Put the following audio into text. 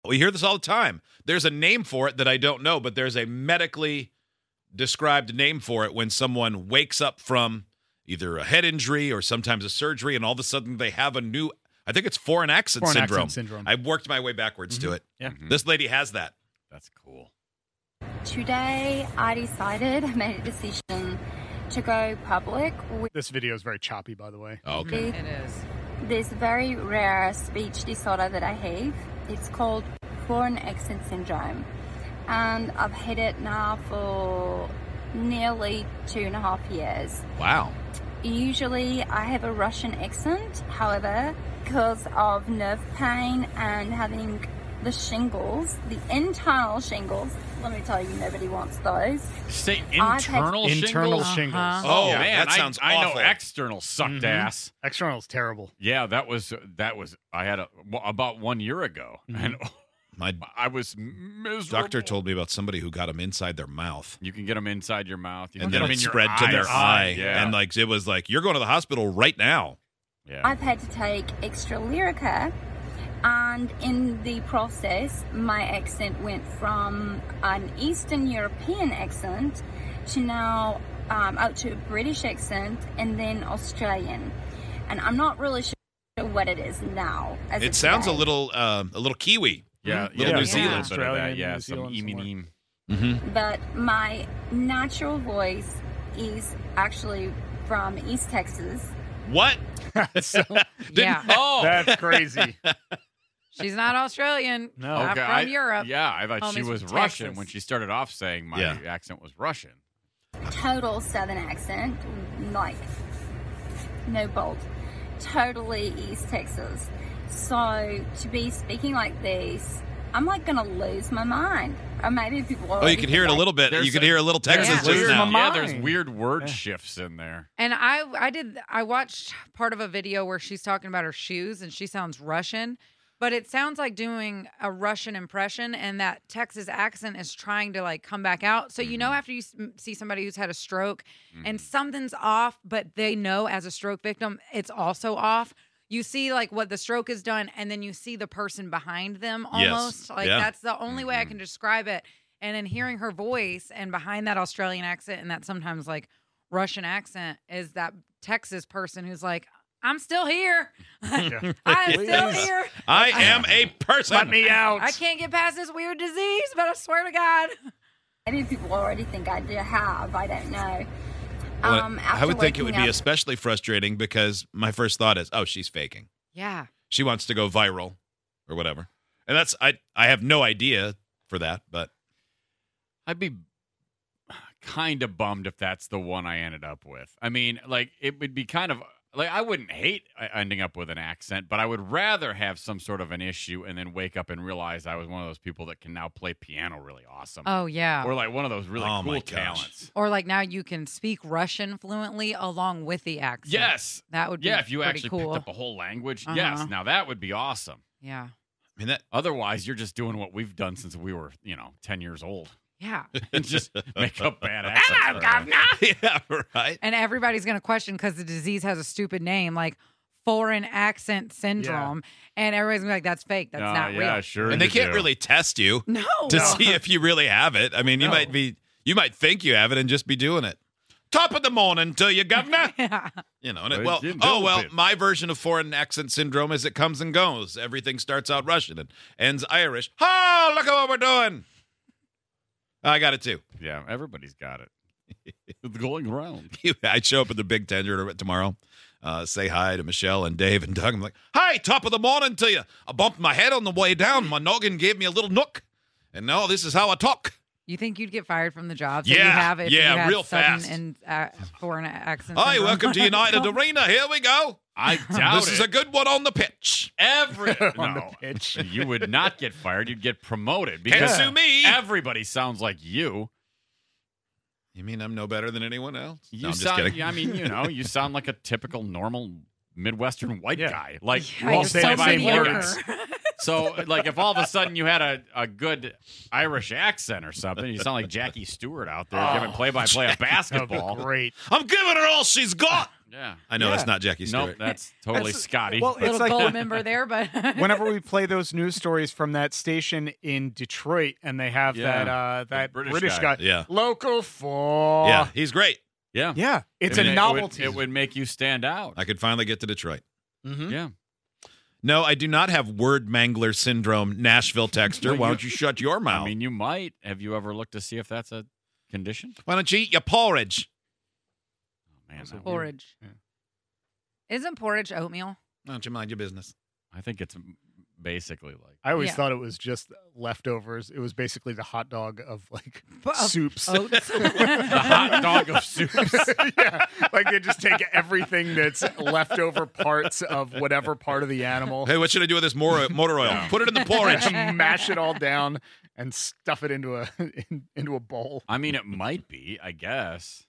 we hear this all the time. There's a name for it that I don't know, but there's a medically described name for it when someone wakes up from either a head injury or sometimes a surgery, and all of a sudden they have a new, I think it's foreign accent syndrome. I've worked my way backwards to it. Yeah. This lady has that. That's cool. Today, I made a decision to go public with This video is very choppy, by the way. Oh, okay. It is. this very rare speech disorder that I have. It's called foreign accent syndrome. And I've had it now for nearly 2.5 years. Wow. Usually I have a Russian accent, however, because of nerve pain and having the shingles, the internal shingles, let me tell you, nobody wants those. Say I've had- internal shingles? Internal shingles. Oh, man, that sounds I know awful. external sucked ass. External is terrible. Yeah, that was I had about 1 year ago, and My I was miserable. doctor told me about somebody who got them inside their mouth. You can get them inside your mouth. You can And get then them it in your spread to their eye. Yeah. And like it was like, you're going to the hospital right now. yeah. I've had to take extra Lyrica, and in the process, my accent went from an Eastern European accent to now out to a British accent and then Australian. And I'm not really sure what it is now. As It of sounds a today. little Kiwi. yeah, Little New a Zealand. little bit of that. Australian, Yeah, New some Zealand eem. somewhere. But my natural voice is actually from East Texas. What? Yeah. Oh, That's crazy. She's not Australian. No. Not okay. from Europe. Yeah, I thought she Homie's was from Russian Texas. when she started off saying my Yeah. accent was Russian. Total Southern accent, like no bolt. Totally East Texas. So to be speaking like this, I'm like gonna lose my mind. Or maybe people. Oh, you could hear it a little bit. There's You could a- hear a little Texas Yeah. just Weird now. mama- Yeah, there's Mine. weird word Yeah. shifts in there. And I watched part of a video where she's talking about her shoes and she sounds Russian, but it sounds like doing a Russian impression, and that Texas accent is trying to like come back out. So you know, after you see somebody who's had a stroke and something's off, but they know as a stroke victim it's also off. You see like what the stroke has done, and then you see the person behind them Yes. almost. Like Yeah. that's the only way I can describe it. And then hearing her voice and behind that Australian accent and that sometimes like Russian accent is that Texas person who's like, I'm still here. Yeah. I'm still Please. here. I am a person. Let me out. I can't get past this weird disease, but I swear to God. Maybe people already think I do have. I don't know. Well, I After would think it would waking be up- especially frustrating because my first thought is, oh, she's faking. Yeah. She wants to go viral or whatever. And that's I have no idea for that, but I'd be kind of bummed if that's the one I ended up with. I mean, like, it would be kind of like I wouldn't hate ending up with an accent, but I would rather have some sort of an issue and then wake up and realize I was one of those people that can now play piano really awesome. Oh, yeah. Or like one of those really Oh, my cool gosh. talents. Or like now you can speak Russian fluently along with the accent. Yes. That would be Yeah, if you pretty actually cool. picked up a whole language. Uh-huh. Yes, now that would be awesome. Yeah. I mean that Otherwise, you're just doing what we've done since we were, 10 years old. Yeah. And just make up bad accents. Hello, for everything. governor. yeah, right. And everybody's going to question because the disease has a stupid name like foreign accent syndrome. And everybody's going to be like, that's fake. That's not yeah, real. sure. And they you can't do. really test you No. to see if you really have it. I mean, you No. might think you have it and just be doing it. Top of the morning to you, governor. Yeah. You know, and it, Well, you know it. my version of foreign accent syndrome is it comes and goes. Everything starts out Russian and ends Irish. Oh, look at what we're doing. I got it too. Yeah, everybody's got it. It's going around. I show up at the Big Ten tournament tomorrow. Say hi to Michelle and Dave and Doug. I'm like, hi, top of the morning to you. I bumped my head on the way down. My noggin gave me a little nook. And now this is how I talk. You think you'd get fired from the job that Yeah, you have if yeah, you had real sudden fast. and foreign accent Hi, syndrome? welcome to United Arena. Here we go. I doubt This it. is a good one on the pitch. On the No, pitch. you would not get fired. You'd get promoted because Can't sue me. everybody sounds like you. You mean I'm no better than anyone else? You No, I'm just sound. kidding. I mean, you sound like a typical, normal Midwestern white Yeah. Like Yeah, all you're say so the same mediocre. words. So, like, if all of a sudden you had a good Irish accent or something, you sound like Jackie Stewart out there giving play-by-play of That would be basketball. great. I'm giving her all she's got. Yeah. I know that's not Jackie Nope, Stewart. that's totally That's- Scotty. well, Little it's like gold member there, but whenever we play those news stories from that station in Detroit, and they have Yeah, that the British British guy. guy, Yeah. local for Yeah, he's great. yeah. yeah, it's I mean, a novelty. It would make you stand out. I could finally get to Detroit. Mhm. Yeah. No, I do not have word mangler syndrome, Nashville texter. Why don't you shut your mouth? I mean, you might. Have you ever looked to see if that's a condition? Why don't you eat your porridge? Oh, man, that- porridge. Yeah. Isn't porridge oatmeal? Why don't you mind your business? I think it's basically like. I always Yeah. thought it was just leftovers. It was basically the hot dog of like Of soups. Oats. The hot dog of soups. Yeah, like they just take everything that's leftover parts of whatever part of the animal, Hey, what should I do with this motor oil? Put it in the porridge. mash it all down, and stuff it into a into a bowl. I mean, it might be, I guess.